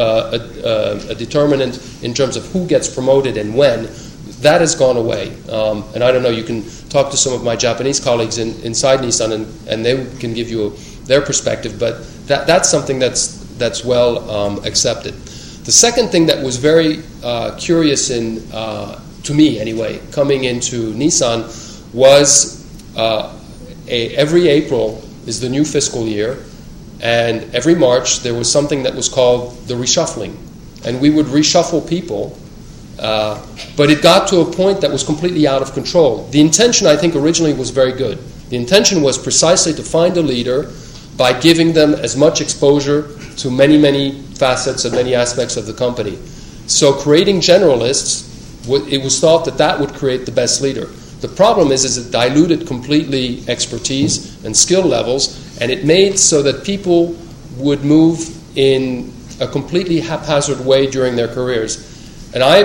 a determinant in terms of who gets promoted and when, that has gone away. And I don't know, you can talk to some of my Japanese colleagues inside Nissan, and they can give you their perspective, but that's something that's well accepted. The second thing that was very curious to me anyway, coming into Nissan, was every April is the new fiscal year, and every March there was something that was called the reshuffling. And we would reshuffle people, but it got to a point that was completely out of control. The intention, I think, originally was very good. The intention was precisely to find a leader by giving them as much exposure to many, many facets and many aspects of the company. So creating generalists, it was thought that would create the best leader. The problem is it diluted completely expertise and skill levels, and it made so that people would move in a completely haphazard way during their careers. And I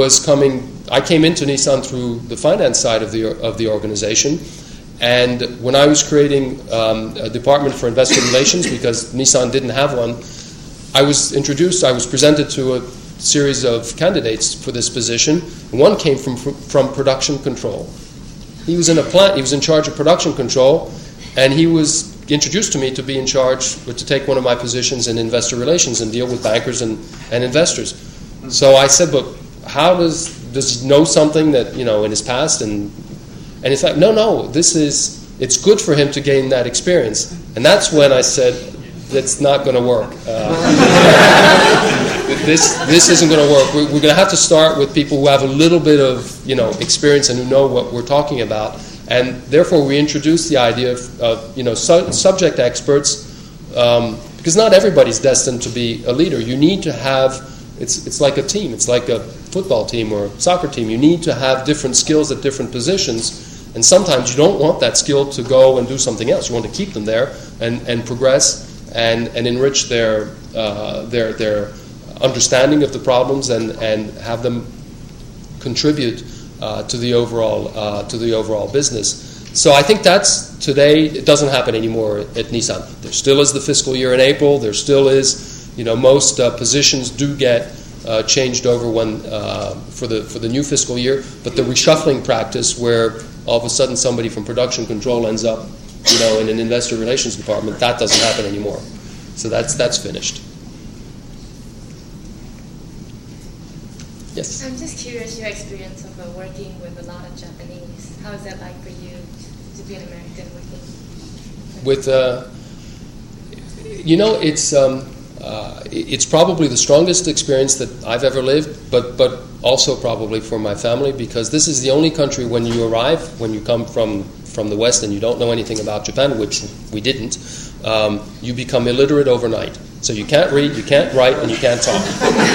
came into Nissan through the finance side of the organization, and when I was creating a department for investor relations, because Nissan didn't have one, I was presented to a series of candidates for this position. One came from production control. He was in a plant. He was in charge of production control, and he was introduced to me to be in charge, to take one of my positions in investor relations and deal with bankers and investors. So I said, "But how does he know something that in his past?" And it's like, no, it's good for him to gain that experience. And that's when I said, "That's not going to work. This isn't going to work. We're going to have to start with people who have a little bit of experience and who know what we're talking about." And therefore, we introduced the idea of subject experts, because not everybody's destined to be a leader. You need to have. It's like a team. It's like a football team or soccer team. You need to have different skills at different positions, and sometimes you don't want that skill to go and do something else. You want to keep them there and progress and enrich their understanding of the problems and have them contribute to the overall business. So I think that's today. It doesn't happen anymore at Nissan. There still is the fiscal year in April. There still is. Most positions do get changed over for the new fiscal year, but the reshuffling practice, where all of a sudden somebody from production control ends up, in an investor relations department, that doesn't happen anymore. So that's finished. Yes. I'm just curious your experience of working with a lot of Japanese. How is that like for you to be an American working? With, it's probably the strongest experience that I've ever lived, but also probably for my family, because this is the only country when you arrive, when you come from the West and you don't know anything about Japan, which we didn't, you become illiterate overnight. So you can't read, you can't write, and you can't talk.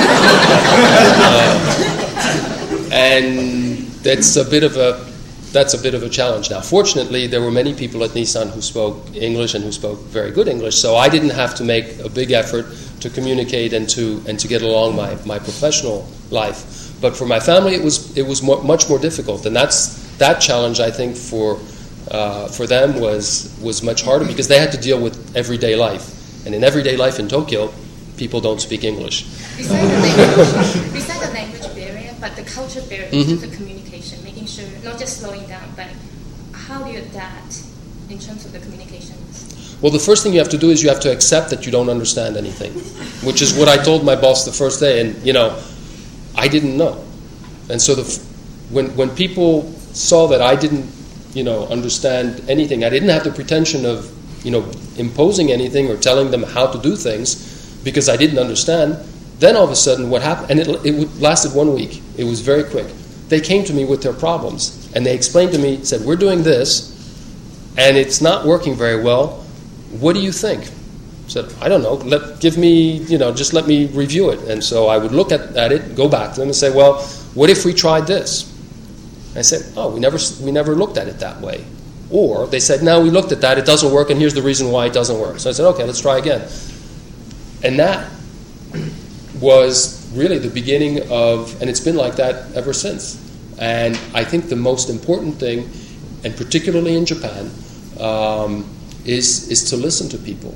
And that's a bit of a challenge. Now, fortunately, there were many people at Nissan who spoke English and who spoke very good English, so I didn't have to make a big effort to communicate and to get along my professional life. But for my family, it was much more difficult, and that challenge, I think, for them was much harder because they had to deal with everyday life. And in everyday life in Tokyo, people don't speak English. Besides the language barrier, but the culture barrier in terms of communication, making sure, not just slowing down, but how do you adapt in terms of the communications? Well, the first thing you have to do is you have to accept that you don't understand anything, which is what I told my boss the first day, and, I didn't know. And so when people saw that I didn't, understand anything, I didn't have the pretension of, imposing anything or telling them how to do things because I didn't understand, then all of a sudden what happened, and it lasted 1 week. It was very quick. They came to me with their problems, and they explained to me, said, we're doing this, and it's not working very well. What do you think? I said, I don't know. Just let me review it. And so I would look at it, go back to them and say, well, what if we tried this? I said, oh, we never looked at it that way. Or they said, no, we looked at that, it doesn't work, and here's the reason why it doesn't work. So I said, okay, let's try again. And that was really the beginning of, and it's been like that ever since. And I think the most important thing, and particularly in Japan, is to listen to people.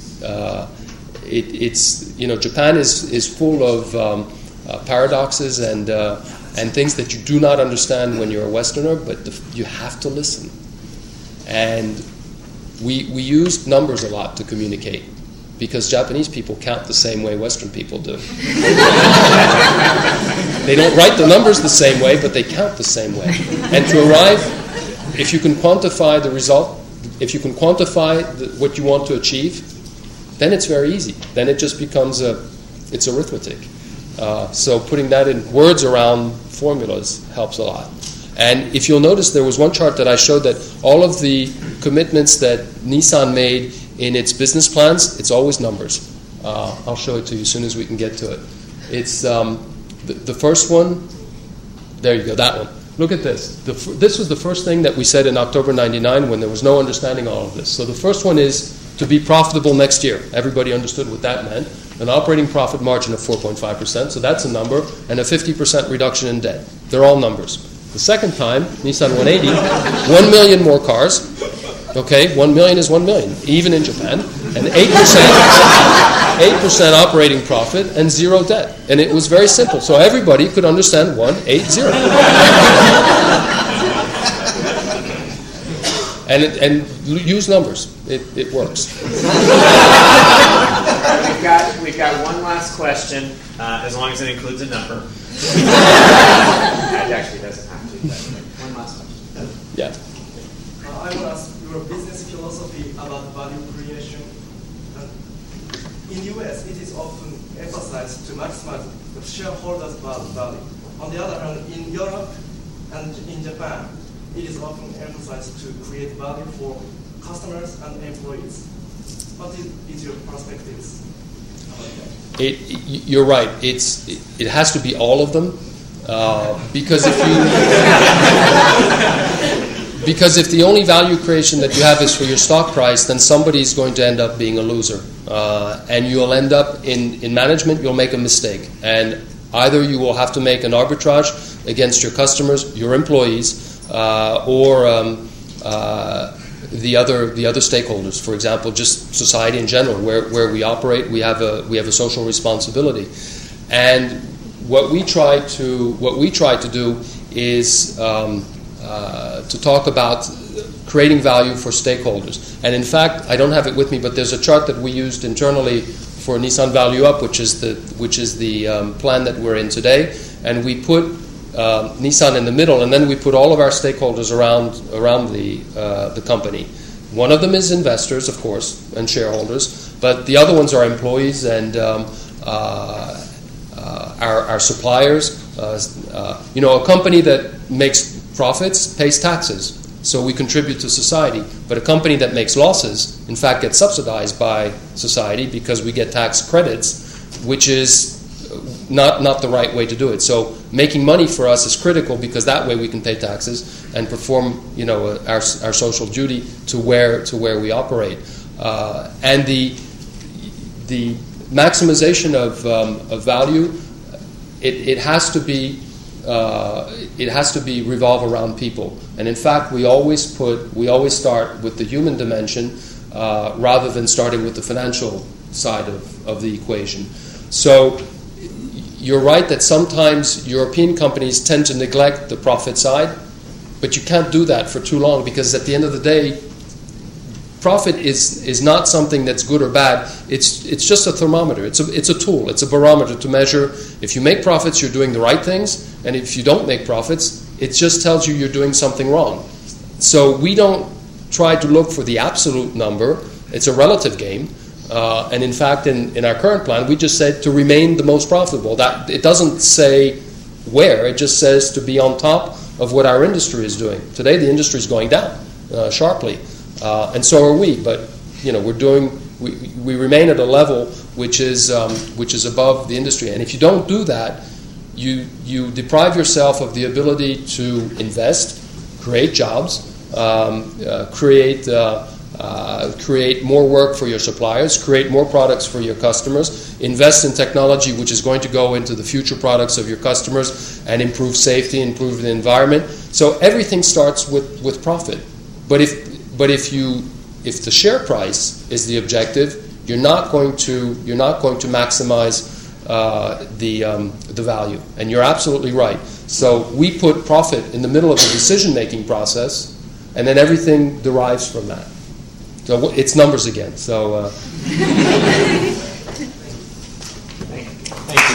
Japan is full of paradoxes and things that you do not understand when you're a Westerner, but you have to listen. And we use numbers a lot to communicate because Japanese people count the same way Western people do. They don't write the numbers the same way, but they count the same way. And to arrive, if you can quantify the result, if you can quantify what you want to achieve, then it's very easy. Then it just becomes it's arithmetic. So putting that in words around formulas helps a lot. And if you'll notice, there was one chart that I showed that all of the commitments that Nissan made in its business plans, it's always numbers. I'll show it to you as soon as we can get to it. It's the first one. There you go, that one. Look at this. This was the first thing that we said in October 99 when there was no understanding all of this. So the first one is to be profitable next year. Everybody understood what that meant. An operating profit margin of 4.5%, so that's a number, and a 50% reduction in debt. They're all numbers. The second time, Nissan 180, 1 million more cars. Okay, 1 million is 1 million, even in Japan. And 8% operating profit and 0 debt. And it was very simple. So everybody could understand 180. And use numbers. It works. We've got one last question, as long as it includes a number. It actually doesn't have to, but one last question. Yeah. I will ask your business philosophy about value creation. In the US, it is often emphasized to maximize the shareholders' value. On the other hand, in Europe and in Japan, it is often emphasized to create value for customers and employees. What is your perspectives about that? You're right. It has to be all of them, because if the only value creation that you have is for your stock price, then somebody's going to end up being a loser, and you'll end up in management. You'll make a mistake, and either you will have to make an arbitrage against your customers, your employees, or the other stakeholders. For example, just society in general, where we operate, we have a social responsibility, and what we try to do is to talk about creating value for stakeholders. And in fact, I don't have it with me, but there's a chart that we used internally for Nissan Value Up, which is the plan that we're in today, and we put Nissan in the middle, and then we put all of our stakeholders around the company. One of them is investors, of course, and shareholders, but the other ones are employees and our suppliers. A company that makes profits pays taxes, so we contribute to society. But a company that makes losses, in fact, gets subsidized by society because we get tax credits, which is not the right way to do it. So making money for us is critical because that way we can pay taxes and perform, our social duty to where we operate. And the maximization of value, it has to be revolve around people. And in fact, we always start with the human dimension rather than starting with the financial side of the equation. So you're right that sometimes European companies tend to neglect the profit side, but you can't do that for too long because at the end of the day, profit is not something that's good or bad. It's just a thermometer. It's a tool. It's a barometer to measure. If you make profits, you're doing the right things, and if you don't make profits, it just tells you you're doing something wrong. So we don't try to look for the absolute number. It's a relative game. And in fact, in our current plan, we just said to remain the most profitable. That it doesn't say where. It just says to be on top of what our industry is doing. Today, the industry is going down sharply, and so are we. But we remain at a level which is above the industry. And if you don't do that, you deprive yourself of the ability to invest, create jobs, create more work for your suppliers, create more products for your customers, invest in technology which is going to go into the future products of your customers and improve safety, improve the environment. So everything starts with profit. But if the share price is the objective, you're not going to maximize the value. And you're absolutely right. So we put profit in the middle of the decision-making process, and then everything derives from that. So it's numbers again. So. Thank you.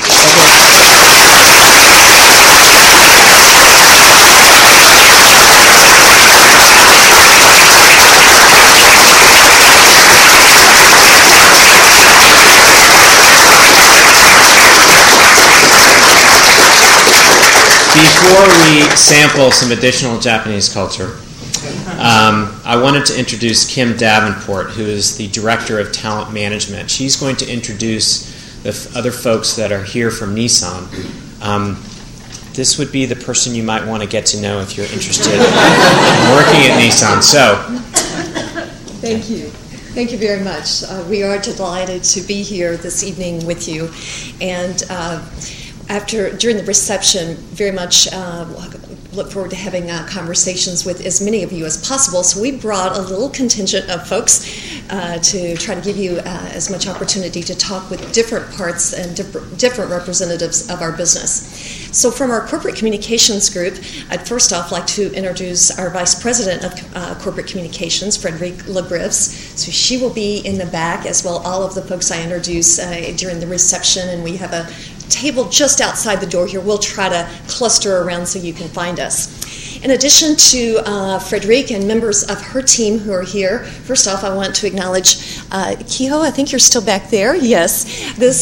Before we sample some additional Japanese culture, I wanted to introduce Kim Davenport, who is the Director of Talent Management. She's going to introduce the other folks that are here from Nissan. This would be the person you might want to get to know if you're interested in working at Nissan. So, thank you. Thank you very much. We are delighted to be here this evening with you. And during the reception, very much look forward to having conversations with as many of you as possible. So we brought a little contingent of folks to try to give you as much opportunity to talk with different parts and different representatives of our business. So from our corporate communications group, I'd first off like to introduce our Vice President of Corporate Communications, Frederique Legrives. So she will be in the back, as well all of the folks I introduce during the reception, and we have a table just outside the door here. We'll try to cluster around so you can find us. In addition to Frederique and members of her team who are here, first off, I want to acknowledge Kiho. I think you're still back there. Yes. This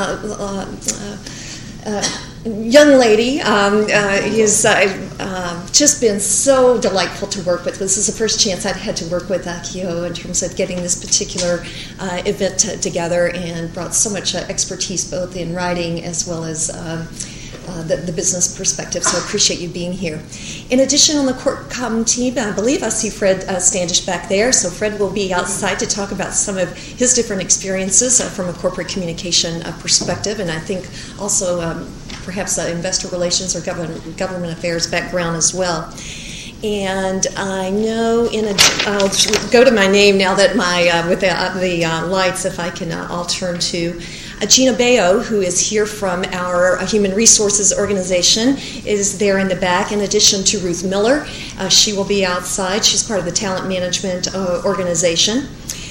young lady has just been so delightful to work with. This is the first chance I'd had to work with Kiho in terms of getting this particular event together, and brought so much expertise both in writing as well as the business perspective, so I appreciate you being here. In addition, on the CorpCom team, I believe I see Fred Standish back there, so Fred will be outside to talk about some of his different experiences from a corporate communication perspective, and I think also perhaps investor relations or government affairs background as well. And I know I'll go to my name now that with the lights, if I can all turn to Gina Baio, who is here from our Human Resources Organization, is there in the back, in addition to Ruth Miller. She will be outside. She's part of the Talent Management Organization.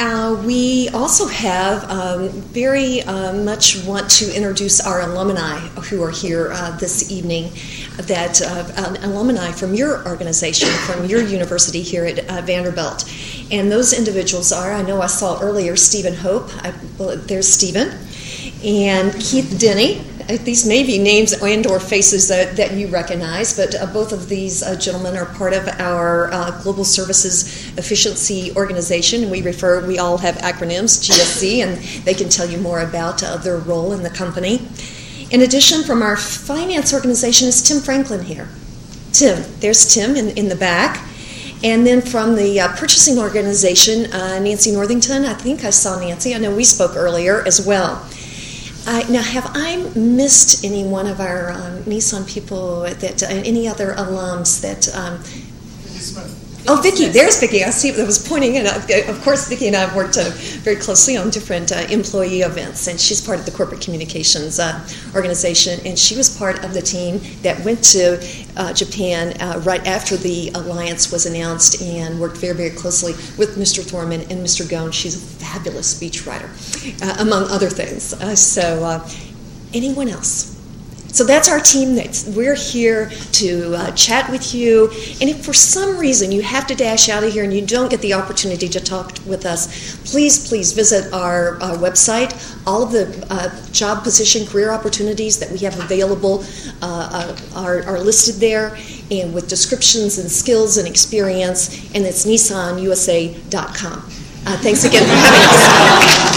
We also have very much want to introduce our alumni who are here this evening, that alumni from your organization, from your university here at Vanderbilt. And those individuals are, I know I saw earlier, Stephen Hope, there's Stephen, and Keith Denny. These may be names and or faces that you recognize, but both of these gentlemen are part of our Global Services Efficiency Organization. We all have acronyms, GSC, and they can tell you more about their role in the company. In addition, from our finance organization is Tim Franklin here. Tim, there's Tim in the back. And then from the purchasing organization, Nancy Northington. I think I saw Nancy. I know we spoke earlier as well. Now, have I missed any one of our Nissan people, any other alums that... Oh, Vicki, there's Vicki. I see that was pointing in. Of course, Vicki and I have worked very closely on different employee events, and she's part of the corporate communications organization, and she was part of the team that went to Japan right after the alliance was announced and worked very, very closely with Mr. Thorman and Mr. Ghosn. She's a fabulous speechwriter, among other things. Anyone else? So that's our team. We're here to chat with you. And if for some reason you have to dash out of here and you don't get the opportunity to talk with us, please visit our website. All of the job position career opportunities that we have available are listed there, and with descriptions and skills and experience, and it's nissanusa.com. Thanks again for having us.